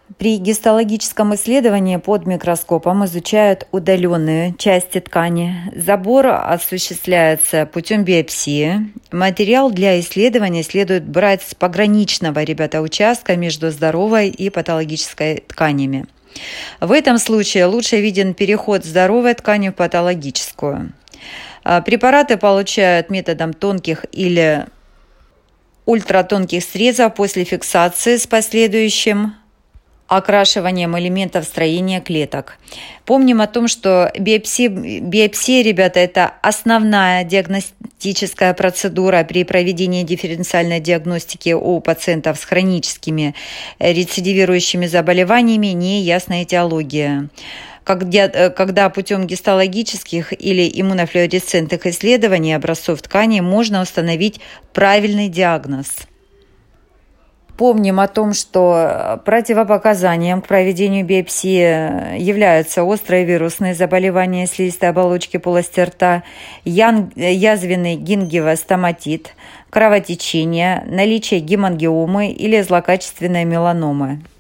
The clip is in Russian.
При гистологическом исследовании под микроскопом изучают удаленные части ткани. Забор осуществляется путем биопсии. Материал для исследования следует брать с пограничного, участка между здоровой и патологической тканями. В этом случае лучше виден переход здоровой ткани в патологическую. Препараты получают методом тонких или ультратонких срезов после фиксации с последующим окрашиванием элементов строения клеток. Помним о том, что биопсия, это основная диагностическая процедура при проведении дифференциальной диагностики у пациентов с хроническими рецидивирующими заболеваниями неясной этиологии, когда путем гистологических или иммунофлуоресцентных исследований образцов ткани можно установить правильный диагноз. Помним о том, что противопоказанием к проведению биопсии являются острые вирусные заболевания слизистой оболочки полости рта, язвенный гингивостоматит, кровотечение, наличие гемангиомы или злокачественной меланомы.